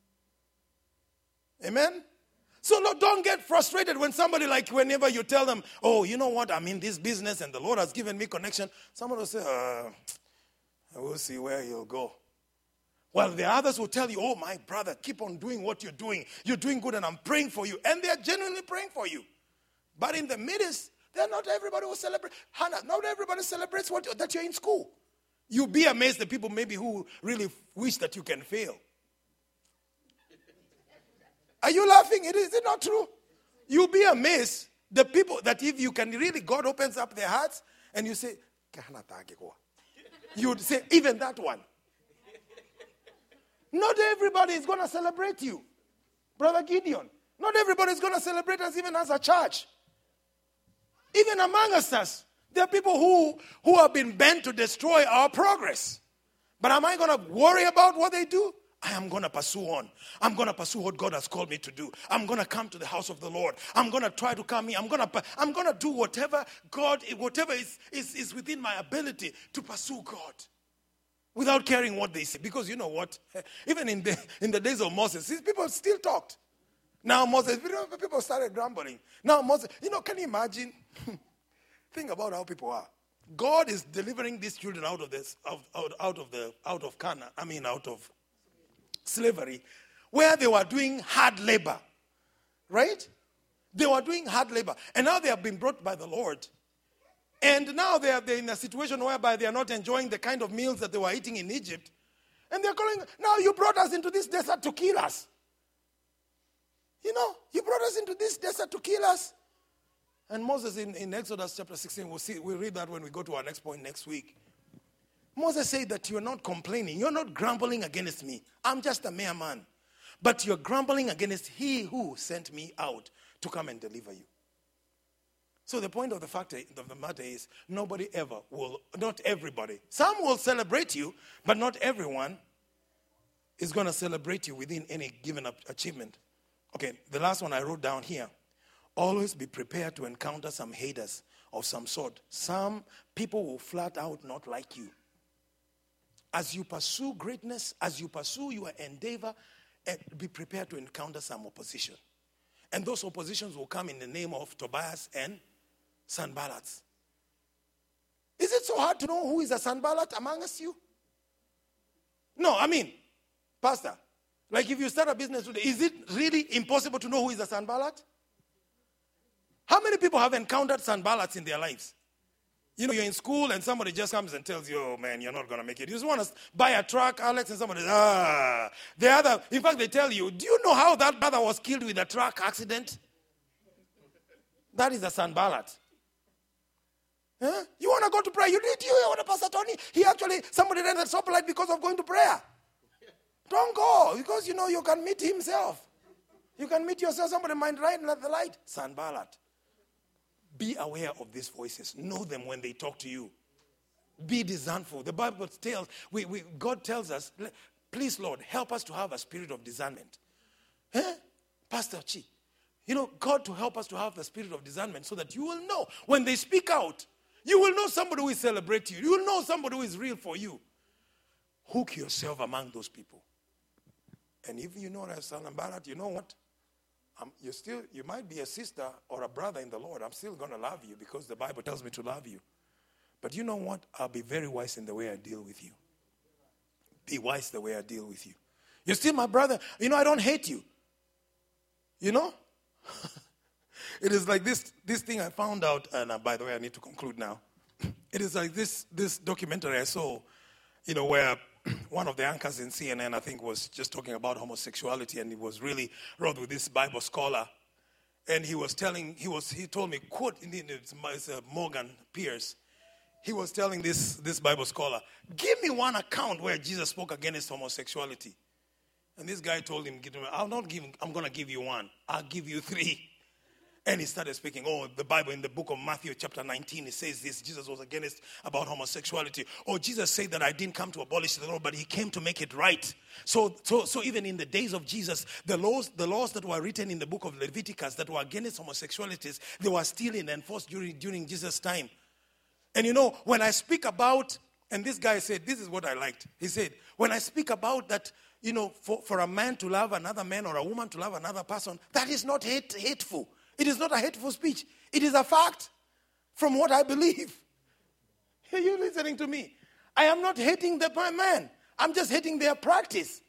Amen? So no, don't get frustrated when somebody, like whenever you tell them, oh, you know what, I'm in this business and the Lord has given me connection. Someone will say, uh, I will see where you'll go. While the others will tell you, oh, my brother, keep on doing what you're doing. You're doing good and I'm praying for you. And they're genuinely praying for you. But in the midst, then not everybody will celebrate. Hannah, not everybody celebrates what, that you're in school. You'll be amazed the people maybe who really wish that you can fail. Are you laughing? It is, is it not true? You'll be amazed the people that if you can really, God opens up their hearts and you say, you would say, even that one. Not everybody is going to celebrate you. Brother Gideon, not everybody is going to celebrate us even as a church. Even among us, there are people who, who have been bent to destroy our progress. But am I going to worry about what they do? I am going to pursue on. I'm going to pursue what God has called me to do. I'm going to come to the house of the Lord. I'm going to try to come here. I'm going to I'm going to do whatever God, whatever is, is, is within my ability to pursue God without caring what they say. Because you know what? Even in the, in the days of Moses, these people still talked. Now Moses, people started grumbling. Now Moses, you know, can you imagine? Think about how people are. God is delivering these children out of this, out, out, out of the, out of Canaan. I mean, out of slavery, where they were doing hard labor, right? They were doing hard labor, and now they have been brought by the Lord, and now they are they're in a situation whereby they are not enjoying the kind of meals that they were eating in Egypt, and they're calling, now you brought us into this desert to kill us. You know, you brought us into this desert to kill us. And Moses in, in Exodus chapter sixteen, we'll see, we'll read that when we go to our next point next week. Moses said that you're not complaining. You're not grumbling against me. I'm just a mere man. But you're grumbling against he who sent me out to come and deliver you. So the point of the fact of the matter is nobody ever will, not everybody. Some will celebrate you, but not everyone is going to celebrate you within any given achievement. Okay, the last one I wrote down here. Always be prepared to encounter some haters of some sort. Some people will flat out not like you. As you pursue greatness, as you pursue your endeavor, be prepared to encounter some opposition. And those oppositions will come in the name of Tobias and Sanballat. Is it so hard to know who is a Sanballat among us you? No, I mean, Pastor, like if you start a business today, is it really impossible to know who is a Sanballat? How many people have encountered Sanballats in their lives? You know, you're in school and somebody just comes and tells you, oh man, you're not going to make it. You just want to buy a truck, Alex, and somebody, ah. The other, in fact, they tell you, do you know how that brother was killed with a truck accident? That is a Sanballat. Huh? You want to go to prayer? You did you hear what Pastor Tony? He actually, somebody ran that stoplight because of going to prayer. Don't go, because you know you can meet himself. You can meet yourself. Somebody might ride at the light. Sanballat. Be aware of these voices. Know them when they talk to you. Be discernful. The Bible tells, we, we, God tells us, please, Lord, help us to have a spirit of discernment. Huh? Pastor Chi, you know, God to help us to have the spirit of discernment so that you will know when they speak out. You will know somebody who will celebrate you. You will know somebody who is real for you. Hook yourself among those people. And if you know that Sanballat, you know what? Um, you still, you might be a sister or a brother in the Lord. I'm still going to love you because the Bible tells me to love you. But you know what? I'll be very wise in the way I deal with you. Be wise the way I deal with you. You're still my brother. You know, I don't hate you. You know? It is like this this thing I found out, and uh, by the way, I need to conclude now. It is like this this documentary I saw, you know, where one of the anchors in C N N, I think, was just talking about homosexuality, and he was really wrote with this Bible scholar, and he was telling, he was he told me, quote, it's uh, Morgan Pierce, he was telling this this Bible scholar, give me one account where Jesus spoke against homosexuality. And this guy told him, I'll not give, I'm going to give you one. I'll give you three. And he started speaking, oh, the Bible in the book of Matthew chapter nineteen, it says this, Jesus was against about homosexuality. Oh, Jesus said that I didn't come to abolish the law, but he came to make it right. So so, so even in the days of Jesus, the laws, the laws that were written in the book of Leviticus that were against homosexualities, they were still enforced during, during Jesus' time. And you know, when I speak about, and this guy said, this is what I liked. He said, when I speak about that, you know, for, for a man to love another man or a woman to love another person, that is not hate, hateful. It is not a hateful speech. It is a fact from what I believe. Are you listening to me? I am not hating the man. I'm just hating their practice.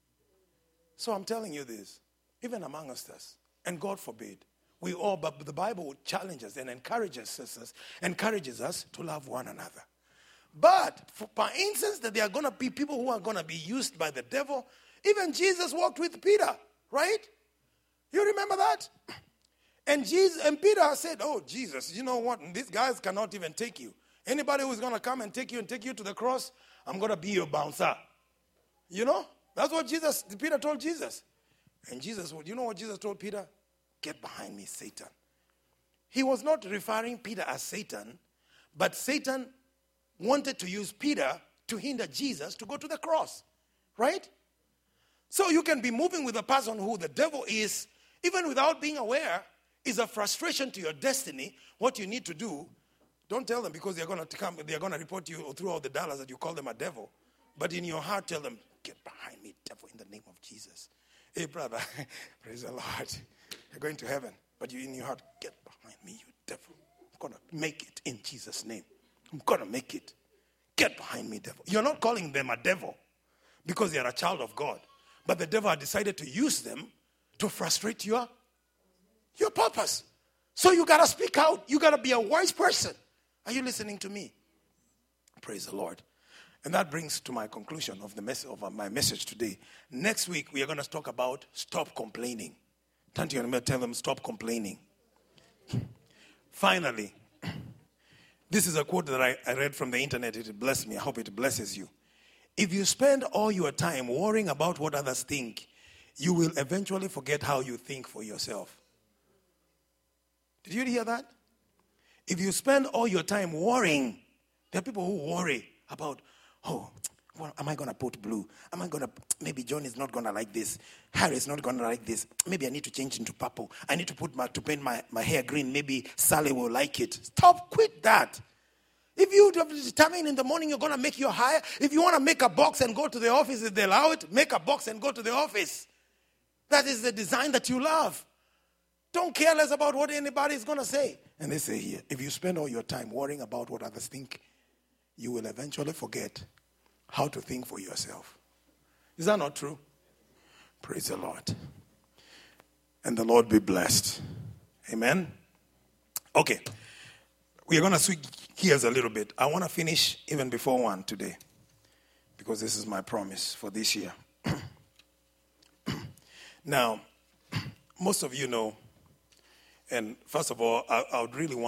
So I'm telling you this, even among us, and God forbid, we all, but the Bible challenges and encourages us, encourages us to love one another. But for, for instance, that there are going to be people who are going to be used by the devil. Even Jesus walked with Peter, right? You remember that? And Jesus and Peter said, oh, Jesus, you know what? These guys cannot even take you. Anybody who's going to come and take you and take you to the cross, I'm going to be your bouncer. You know? That's what Jesus, Peter told Jesus. And Jesus, you know what Jesus told Peter? Get behind me, Satan. He was not referring Peter as Satan, but Satan wanted to use Peter to hinder Jesus to go to the cross. Right? So you can be moving with a person who the devil is, even without being aware, is a frustration to your destiny. What you need to do, don't tell them because they're going to come, they're going to report you through all the dollars that you call them a devil. But in your heart, tell them, get behind me, devil, in the name of Jesus. Hey, brother, praise the Lord. You're going to heaven. But you in your heart, get behind me, you devil. I'm going to make it in Jesus' name. I'm going to make it. Get behind me, devil. You're not calling them a devil because they are a child of God. But the devil had decided to use them to frustrate your Your purpose. So you got to speak out. You got to be a wise person. Are you listening to me? Praise the Lord. And that brings to my conclusion of the mess- of my message today. Next week, we are going to talk about stop complaining. Turn to your neighbor, tell them, stop complaining. Finally, this is a quote that I, I read from the internet. It blessed me. I hope it blesses you. If you spend all your time worrying about what others think, you will eventually forget how you think for yourself. Did you hear that? If you spend all your time worrying, there are people who worry about, oh, well, am I going to put blue? Am I going to, maybe John is not going to like this. Harry is not going to like this. Maybe I need to change into purple. I need to put my, to paint my, my hair green. Maybe Sally will like it. Stop, quit that. If you determine in the morning you're going to make your hire, if you want to make a box and go to the office, if they allow it, make a box and go to the office. That is the design that you love. Don't care less about what anybody is going to say. And they say here, if you spend all your time worrying about what others think, you will eventually forget how to think for yourself. Is that not true? Praise the Lord. And the Lord be blessed. Amen. Okay. We are going to switch gears a little bit. I want to finish even before one today, because this is my promise for this year. Now, most of you know, and first of all, I, I would really want to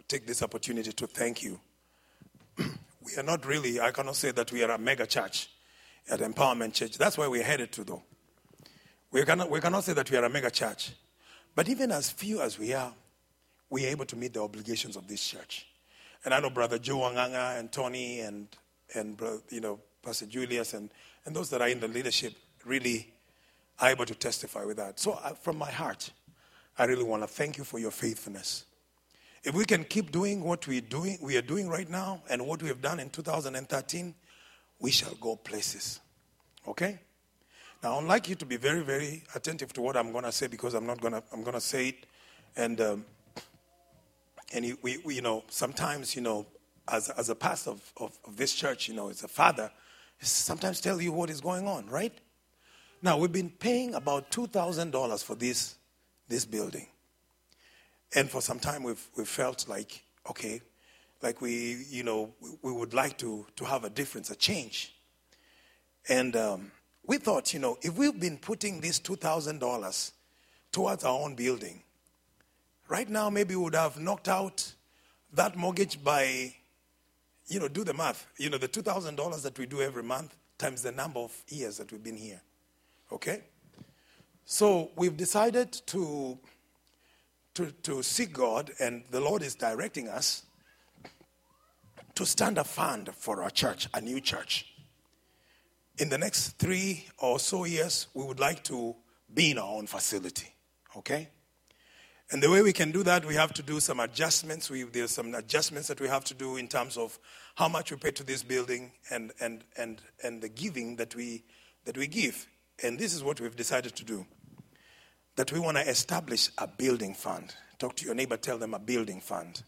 take this opportunity to thank you. We are not really, I cannot say that we are a mega church at Empowerment Church. That's where we're headed to, though. We cannot, we cannot say that we are a mega church. But even as few as we are, we are able to meet the obligations of this church. And I know Brother Joe Wanganga and Tony and, and you know, Pastor Julius and, and those that are in the leadership really are able to testify with that. So uh, from my heart, I really want to thank you for your faithfulness. If we can keep doing what we're doing, we are doing right now and what we have done in two thousand thirteen, we shall go places. Okay? Now, I'd like you to be very, very attentive to what I'm going to say because I'm not going to, I'm going to say it. And, um, and we, we, you know, sometimes, you know, as, as a pastor of, of, of this church, you know, as a father, sometimes tell you what is going on, right? Now, we've been paying about two thousand dollars for this, this building. And for some time, we've, we've felt like, okay, like we, you know, we, we would like to, to have a difference, a change. And um, we thought, you know, if we've been putting this two thousand dollars towards our own building, right now maybe we would have knocked out that mortgage by, you know, do the math. You know, the two thousand dollars that we do every month times the number of years that we've been here. Okay? So we've decided to... To, to seek God, and the Lord is directing us to stand a fund for our church, a new church. In the next three or so years, we would like to be in our own facility, okay? And the way we can do that, we have to do some adjustments. We, there's some adjustments that we have to do in terms of how much we pay to this building and, and, and, and the giving that we, that we give. And this is what we've decided to do. That we want to establish a building fund. Talk to your neighbor, tell them a building fund.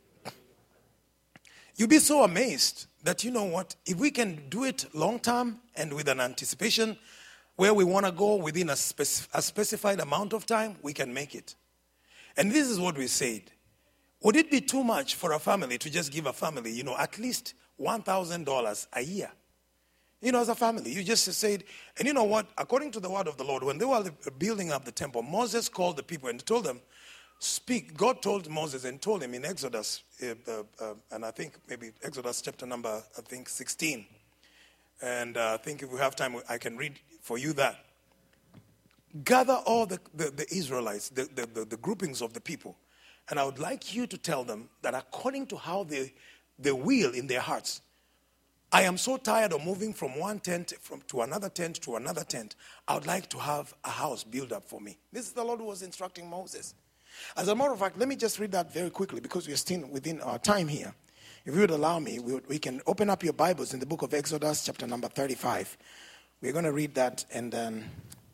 You'll be so amazed that, you know what, if we can do it long term and with an anticipation where we want to go within a, spec- a specified amount of time, we can make it. And this is what we said. Would it be too much for a family to just give a family, you know, at least one thousand dollars a year? You know, as a family, you just said, and you know what? According to the word of the Lord, when they were building up the temple, Moses called the people and told them, speak. God told Moses and told him in Exodus, uh, uh, uh, and I think maybe Exodus chapter number, I think sixteen. And uh, I think if we have time, I can read for you that. Gather all the, the, the Israelites, the, the, the, the groupings of the people. And I would like you to tell them that according to how they, they will in their hearts, I am so tired of moving from one tent from, to another tent to another tent. I would like to have a house built up for me. This is the Lord who was instructing Moses. As a matter of fact, let me just read that very quickly because we are still within our time here. If you would allow me, we, would, we can open up your Bibles in the book of Exodus, chapter number thirty-five. We're going to read that and then...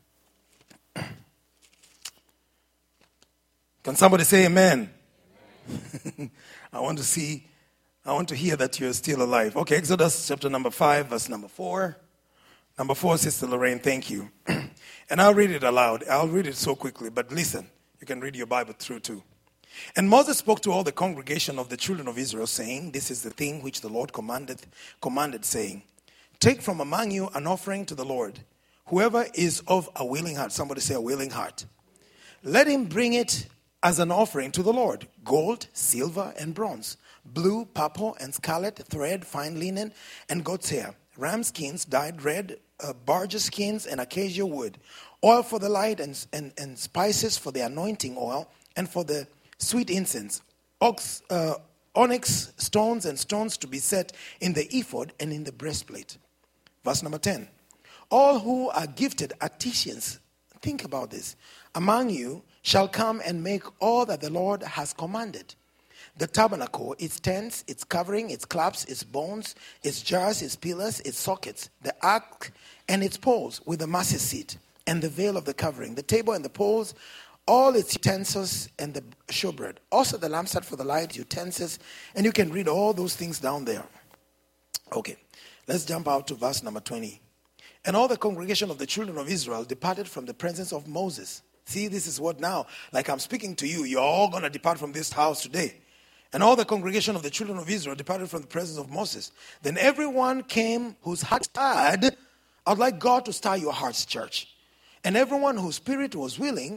Can somebody say amen? Amen. I want to see... I want to hear that you're still alive. Okay, Exodus chapter number five, verse number four. Number four, Sister Lorraine, thank you. And I'll read it aloud. I'll read it so quickly, but listen. You can read your Bible through too. And Moses spoke to all the congregation of the children of Israel, saying, this is the thing which the Lord commanded, commanded, saying, take from among you an offering to the Lord. Whoever is of a willing heart, somebody say a willing heart, let him bring it as an offering to the Lord, gold, silver, and bronze, blue, purple, and scarlet, thread, fine linen, and goat's hair, ram skins dyed red, uh, barge skins, and acacia wood, oil for the light, and, and, and spices for the anointing oil, and for the sweet incense, ox, uh, onyx stones and stones to be set in the ephod and in the breastplate. Verse number ten. All who are gifted artisans, think about this, among you shall come and make all that the Lord has commanded. The tabernacle, its tents, its covering, its clamps, its bones, its jars, its pillars, its sockets, the ark and its poles with the mercy seat and the veil of the covering, the table and the poles, all its utensils and the showbread. Also the lampstand for the light, utensils, and you can read all those things down there. Okay, let's jump out to verse number twenty. And all the congregation of the children of Israel departed from the presence of Moses. See, this is what now, like I'm speaking to you, you're all going to depart from this house today. And all the congregation of the children of Israel departed from the presence of Moses. Then everyone came whose heart stirred. I'd like God to stir your hearts, church. And everyone whose spirit was willing,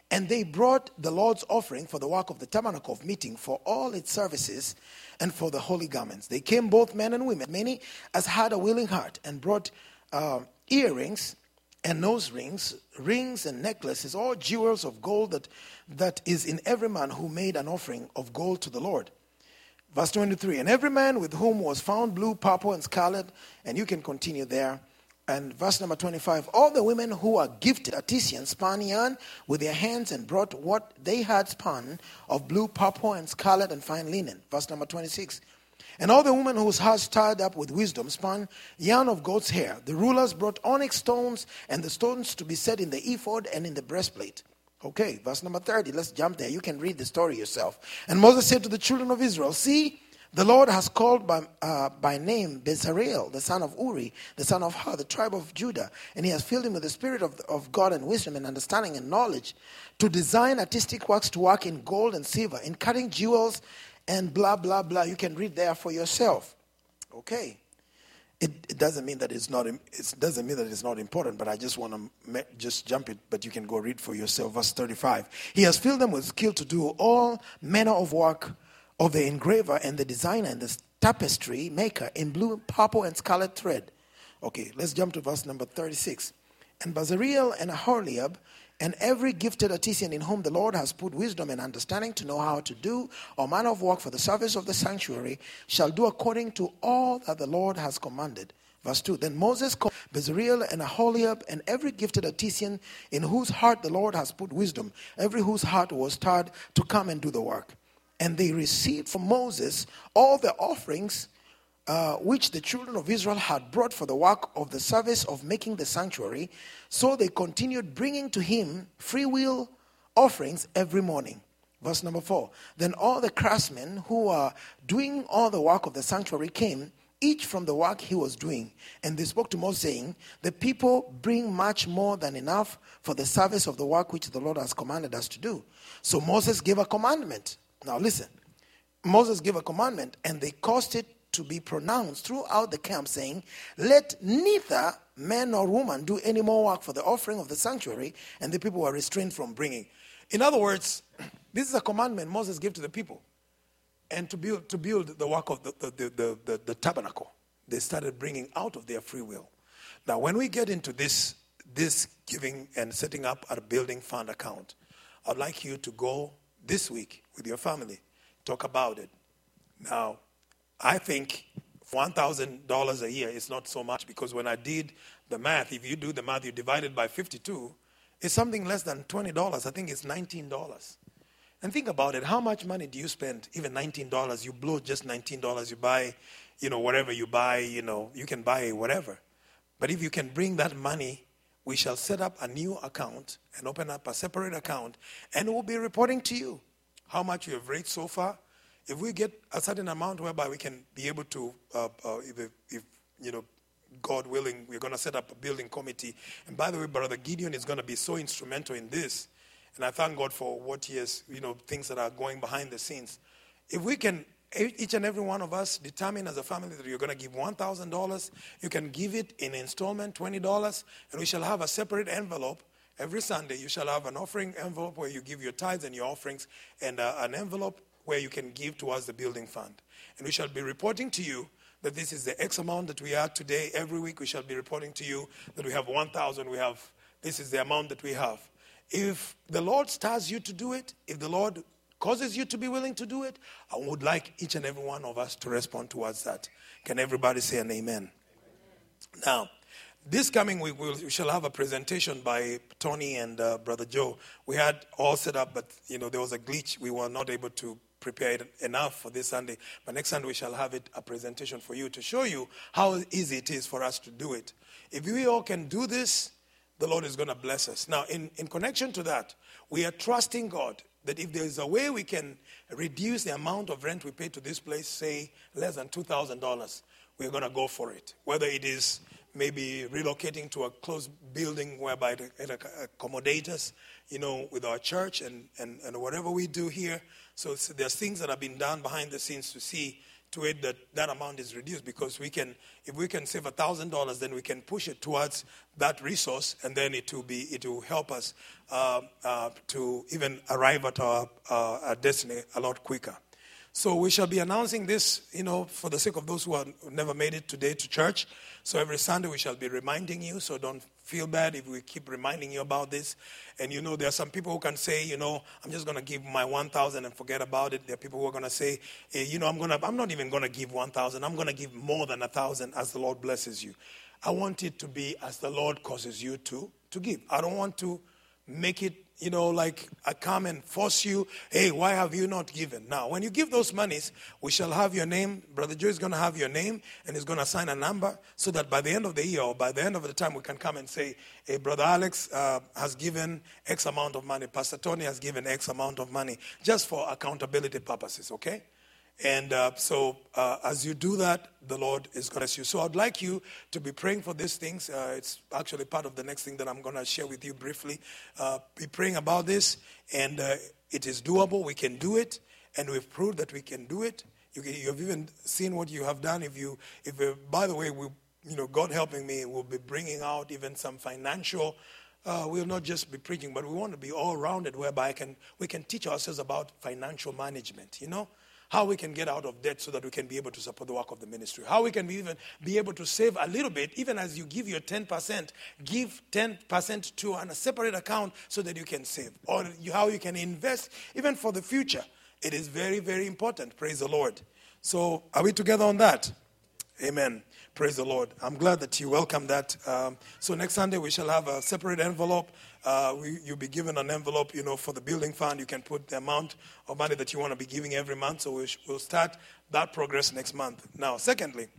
And they brought the Lord's offering for the work of the tabernacle of meeting, for all its services, and for the holy garments. They came, both men and women, many as had a willing heart, and brought uh, earrings and nose rings, rings and necklaces, all jewels of gold that, that is in every man who made an offering of gold to the Lord. Verse twenty-three, and every man with whom was found blue, purple, and scarlet, and you can continue there. And verse number twenty-five, all the women who are gifted artisans spun yarn with their hands and brought what they had spun of blue, purple, and scarlet, and fine linen. Verse number twenty-six, and all the women whose hearts tied up with wisdom spun yarn of goat's hair. The rulers brought onyx stones and the stones to be set in the ephod and in the breastplate. Okay, verse number thirty. Let's jump there. You can read the story yourself. And Moses said to the children of Israel, see, the Lord has called by, uh, by name Bezalel, the son of Uri, the son of Hur, the tribe of Judah, and he has filled him with the spirit of, of God and wisdom and understanding and knowledge to design artistic works, to work in gold and silver, in cutting jewels and blah, blah, blah. You can read there for yourself. Okay. It, it doesn't mean that it's not. It doesn't mean that it's not important. But I just want to just jump it. But you can go read for yourself. Verse thirty-five. He has filled them with skill to do all manner of work of the engraver and the designer and the tapestry maker in blue, purple, and scarlet thread. Okay, let's jump to verse number thirty-six. And Bezalel and Aholiab and every gifted artisan in whom the Lord has put wisdom and understanding to know how to do all manner of work for the service of the sanctuary shall do according to all that the Lord has commanded. Verse two, then Moses called Bezalel and Aholiab and every gifted artisan in whose heart the Lord has put wisdom, every whose heart was stirred to come and do the work. And they received from Moses all the offerings uh, which the children of Israel had brought for the work of the service of making the sanctuary. So they continued bringing to him free will offerings every morning. Verse number four. Then all the craftsmen who were doing all the work of the sanctuary came, each from the work he was doing. And they spoke to Moses, saying, the people bring much more than enough for the service of the work which the Lord has commanded us to do. So Moses gave a commandment. Now listen. Moses gave a commandment, and they caused it to be pronounced throughout the camp, saying, let neither man nor woman do any more work for the offering of the sanctuary. And the people were restrained from bringing. In other words, this is a commandment Moses gave to the people. And to build to build the work of the, the, the, the, the tabernacle, they started bringing out of their free will. Now, when we get into this, this giving and setting up a building fund account, I'd like you to go this week with your family, talk about it. Now, I think one thousand dollars a year is not so much, because when I did the math, if you do the math, you divide it by fifty-two, it's something less than twenty dollars. I think it's nineteen dollars. And think about it. How much money do you spend? Even nineteen dollars. You blow just nineteen dollars. You buy, you know, whatever you buy, you know, you can buy whatever. But if you can bring that money, we shall set up a new account and open up a separate account, and we'll be reporting to you how much we have raised so far. If we get a certain amount whereby we can be able to, uh, uh, if, if, you know, God willing, we're going to set up a building committee. And by the way, Brother Gideon is going to be so instrumental in this. And I thank God for what he has, you know, things that are going behind the scenes. If we can, each and every one of us determine as a family that you're going to give one thousand dollars, you can give it in installment, twenty dollars, and we shall have a separate envelope. Every Sunday, you shall have an offering envelope where you give your tithes and your offerings, and uh, an envelope where you can give towards the building fund. And we shall be reporting to you that this is the X amount that we are today. Every week we shall be reporting to you that we have one thousand, we have, this is the amount that we have. If the Lord stirs you to do it, if the Lord causes you to be willing to do it, I would like each and every one of us to respond towards that. Can everybody say an amen? Amen. Now, this coming week, we'll, we shall have a presentation by Tony and uh, Brother Joe. We had all set up, but, you know, there was a glitch. We were not able to prepare it enough for this Sunday. But next Sunday, we shall have it, a presentation for you to show you how easy it is for us to do it. If we all can do this, the Lord is going to bless us. Now, in, in connection to that, we are trusting God that if there is a way we can reduce the amount of rent we pay to this place, say less than two thousand dollars, we're going to go for it. Whether it is maybe relocating to a close building whereby it, it accommodates us, you know, with our church and, and, and whatever we do here. So there's things that have been done behind the scenes to see to it that that amount is reduced, because we can, if we can save one thousand dollars, then we can push it towards that resource, and then it will be it will help us uh, uh, to even arrive at our, uh, our destiny a lot quicker. So we shall be announcing this, you know, for the sake of those who have never made it today to church. So every Sunday we shall be reminding you, so don't feel bad if we keep reminding you about this. And, you know, there are some people who can say, you know, I'm just going to give my one thousand and forget about it. There are people who are going to say, hey, you know, I'm going to, I'm not even going to give one thousand. I'm going to give more than one thousand as the Lord blesses you. I want it to be as the Lord causes you to, to give. I don't want to make it, you know, like I come and force you, hey, why have you not given? Now, when you give those monies, we shall have your name. Brother Joe is going to have your name, and he's going to assign a number, so that by the end of the year or by the end of the time, we can come and say, hey, Brother Alex uh, has given X amount of money. Pastor Tony has given X amount of money, just for accountability purposes, okay? And uh, so uh, as you do that, the Lord is going to bless you. So I'd like you to be praying for these things. Uh, it's actually part of the next thing that I'm going to share with you briefly. Uh, be praying about this, and uh, it is doable. We can do it, and we've proved that we can do it. You can, you've even seen what you have done. If you, if uh, by the way, we, you know, God helping me, we'll be bringing out even some financial. Uh, we'll not just be preaching, but we want to be all rounded, whereby I can we can teach ourselves about financial management. You know. How we can get out of debt so that we can be able to support the work of the ministry. How we can be even be able to save a little bit, even as you give your ten percent, give ten percent to a separate account so that you can save. Or you, how you can invest even for the future. It is very, very important. Praise the Lord. So are we together on that? Amen. Praise the Lord. I'm glad that you welcome that. Um, so next Sunday we shall have a separate envelope. Uh, we, you'll be given an envelope, you know, for the building fund. You can put the amount of money that you want to be giving every month. So we sh- we'll start that progress next month. Now, secondly,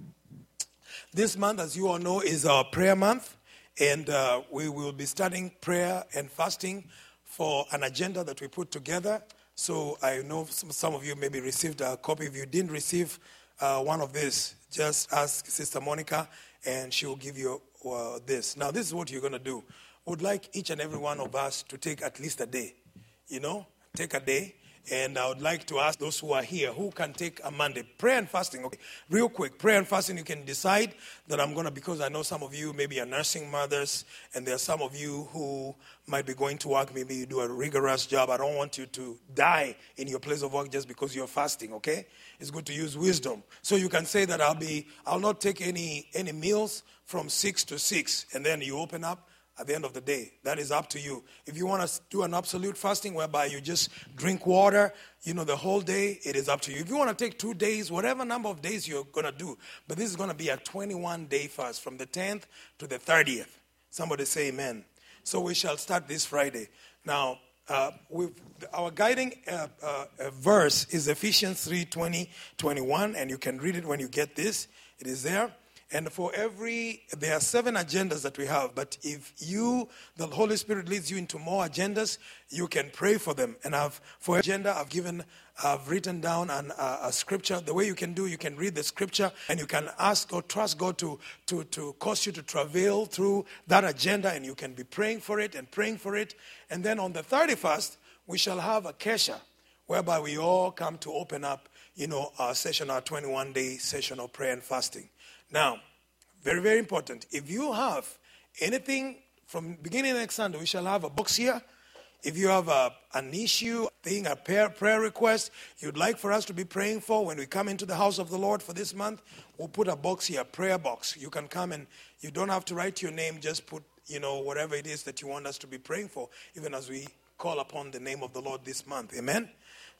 this month, as you all know, is our prayer month. And uh, we will be starting prayer and fasting for an agenda that we put together. So I know some, some of you maybe received a copy. If you didn't receive uh, one of these, just ask Sister Monica, and she will give you uh, this. Now, this is what you're going to do. I would like each and every one of us to take at least a day. You know, take a day. And I would like to ask those who are here, who can take a Monday? Prayer and fasting. Okay, real quick. Prayer and fasting, you can decide that I'm going to, because I know some of you maybe are nursing mothers, and there are some of you who might be going to work. Maybe you do a rigorous job. I don't want you to die in your place of work just because you're fasting, okay? It's good to use wisdom. So you can say that I'll be, I'll not take any, any meals from six to six, and then you open up at the end of the day. That is up to you. If you want to do an absolute fasting whereby you just drink water, you know, the whole day, it is up to you. If you want to take two days, whatever number of days you're going to do, but this is going to be a twenty-one day fast from the tenth to the thirtieth. Somebody say amen. So we shall start this Friday. Now, uh, we've, our guiding uh, uh, uh, verse is Ephesians three, twenty, twenty-one, and you can read it when you get this. It is there. And for every, there are seven agendas that we have, but if you, the Holy Spirit leads you into more agendas, you can pray for them. And I've, for agenda, I've given, I've written down an, uh, a scripture. The way you can do, you can read the scripture, and you can ask or trust God to, to, to cause you to travail through that agenda, and you can be praying for it and praying for it. And then on the thirty-first, we shall have a kesha, whereby we all come to open up, you know, our session, our twenty-one day session of prayer and fasting. Now, very, very important. If you have anything from beginning next Sunday, we shall have a box here. If you have a, an issue, thing, a prayer, prayer request you'd like for us to be praying for when we come into the house of the Lord for this month, we'll put a box here, a prayer box. You can come and you don't have to write your name. Just put, you know, whatever it is that you want us to be praying for, even as we call upon the name of the Lord this month. Amen?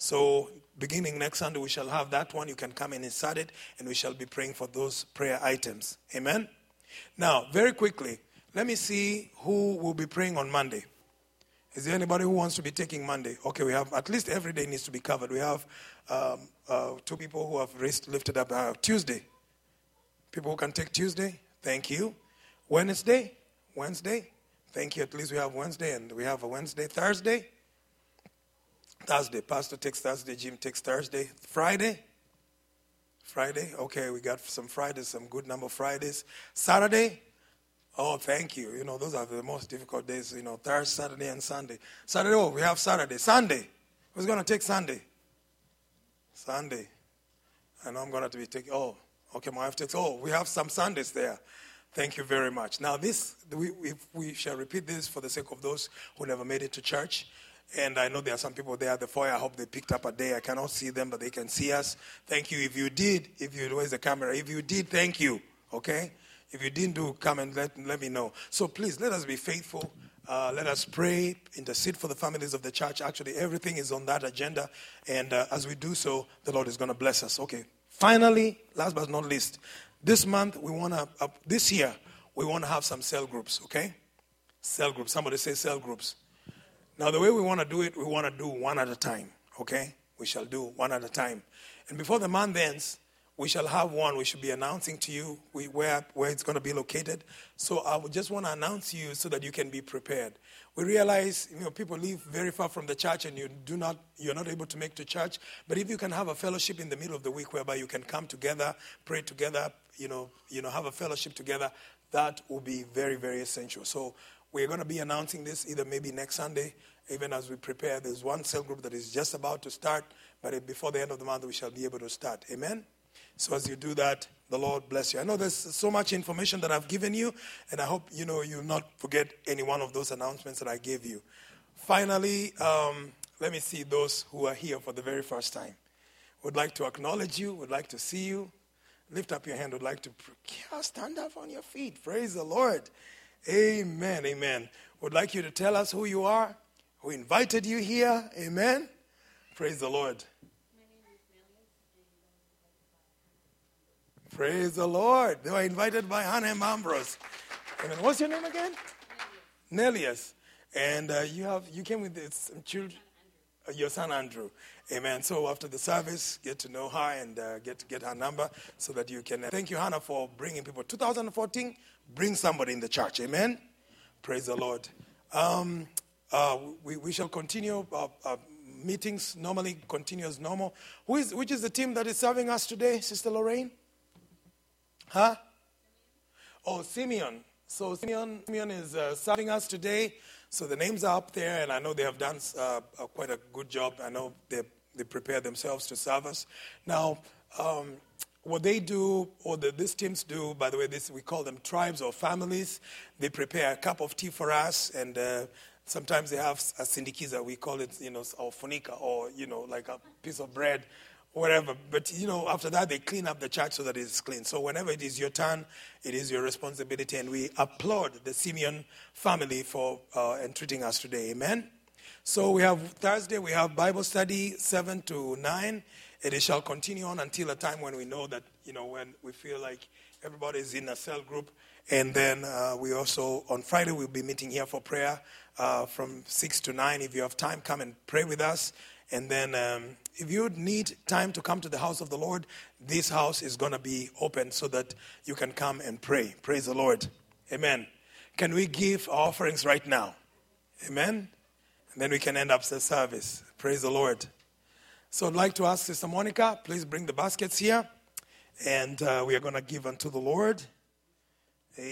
So beginning next Sunday, we shall have that one. You can come and insert it, and we shall be praying for those prayer items. Amen? Now, very quickly, let me see who will be praying on Monday. Is there anybody who wants to be taking Monday? Okay, we have, at least every day needs to be covered. We have um, uh, two people who have raised, lifted up uh, Tuesday. People who can take Tuesday, thank you. Wednesday, Wednesday, thank you. At least we have Wednesday, and we have a Wednesday. Thursday, Thursday. Pastor takes Thursday. Jim takes Thursday. Friday. Friday. Okay, we got some Fridays, some good number of Fridays. Saturday. Oh, thank you. You know, those are the most difficult days, you know, Thursday, Saturday, and Sunday. Saturday, oh, we have Saturday. Sunday. Who's going to take Sunday? Sunday. I know I'm going to be taking, oh, okay, my wife takes, oh, we have some Sundays there. Thank you very much. Now this, we, we, we shall repeat this for the sake of those who never made it to church. And I know there are some people there at the foyer. I hope they picked up a day. I cannot see them, but they can see us. Thank you. If you did, if you, where's the camera? If you did, thank you. Okay? If you didn't do, come and let, let me know. So please, let us be faithful. Uh, let us pray, intercede for the families of the church. Actually, everything is on that agenda. And uh, as we do so, the Lord is going to bless us. Okay. Finally, last but not least, this month, we want to, uh, this year, we want to have some cell groups, okay? Cell groups. Somebody say cell groups. Now, the way we want to do it, we want to do one at a time, okay? We shall do one at a time. And before the month ends, we shall have one. We should be announcing to you we, where, where it's going to be located. So I would just want to announce you so that you can be prepared. We realize, you know, people live very far from the church and you do not, you're not able to make to church. But if you can have a fellowship in the middle of the week whereby you can come together, pray together, you know, you know, have a fellowship together, that will be very, very essential. So we're going to be announcing this either maybe next Sunday, even as we prepare. There's one cell group that is just about to start, but before the end of the month, we shall be able to start. Amen? So as you do that, the Lord bless you. I know there's so much information that I've given you, and I hope, you know, you'll not forget any one of those announcements that I gave you. Finally, um, let me see those who are here for the very first time. Would like to acknowledge you, would like to see you. Lift up your hand, would like to yeah, stand up on your feet. Praise the Lord. Amen, amen. Would like you to tell us who you are, who invited you here. Amen. Praise the Lord. Praise the Lord. They were invited by Hannah and Ambrose. Amen. What's your name again? Nelius. And uh, you have you came with some children. Uh, your son Andrew. Amen. So after the service, get to know her and uh, get get her number so that you can. Uh, thank you, Hannah, for bringing people. twenty fourteen, bring somebody in the church. Amen. Praise the Lord. Um, uh, we we shall continue. Our, our meetings normally continue as normal. Who is which is the team that is serving us today, Sister Lorraine? Huh? Oh, Simeon. So Simeon, Simeon is uh, serving us today. So the names are up there, and I know they have done uh, uh, quite a good job. I know they they prepare themselves to serve us. Now, um, what they do, or the, these teams do, by the way, this we call them tribes or families. They prepare a cup of tea for us, and uh, sometimes they have a syndikiza. We call it, you know, or funika, or you know, like a piece of bread. Whatever, but you know, after that they clean up the church so that it is clean. So whenever it is your turn, it is your responsibility, and we applaud the Simeon family for uh, entreating us today. Amen. So we have Thursday, we have Bible study seven to nine. It shall continue on until a time when we know that, you know, when we feel like everybody is in a cell group. And then uh, we also, on Friday, we'll be meeting here for prayer uh, from six to nine. If you have time, come and pray with us. And then um, if you need time to come to the house of the Lord, this house is going to be open so that you can come and pray. Praise the Lord. Amen. Can we give our offerings right now? Amen. And then we can end up the service. Praise the Lord. So I'd like to ask Sister Monica, please bring the baskets here. And uh, we are going to give unto the Lord.